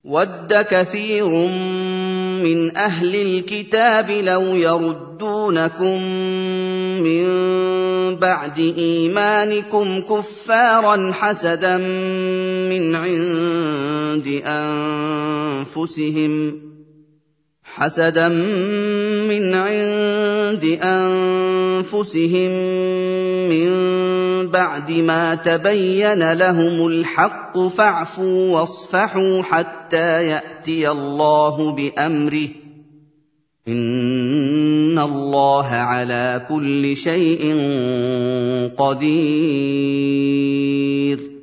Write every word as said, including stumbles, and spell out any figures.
وَدَّ كَثِيرٌ مِّنْ أَهْلِ الْكِتَابِ لَوْ يَرُدُّونَكُم مِّن بَعْدِ إِيمَانِكُمْ كُفَّارًا حَسَدًا مِّنْ عِندِ أَنفُسِهِم حسدا من عند أنفسهم من بعد ما تبين لهم الحق فاعفوا واصفحوا حتى يأتي الله بأمره إن الله على كل شيء قدير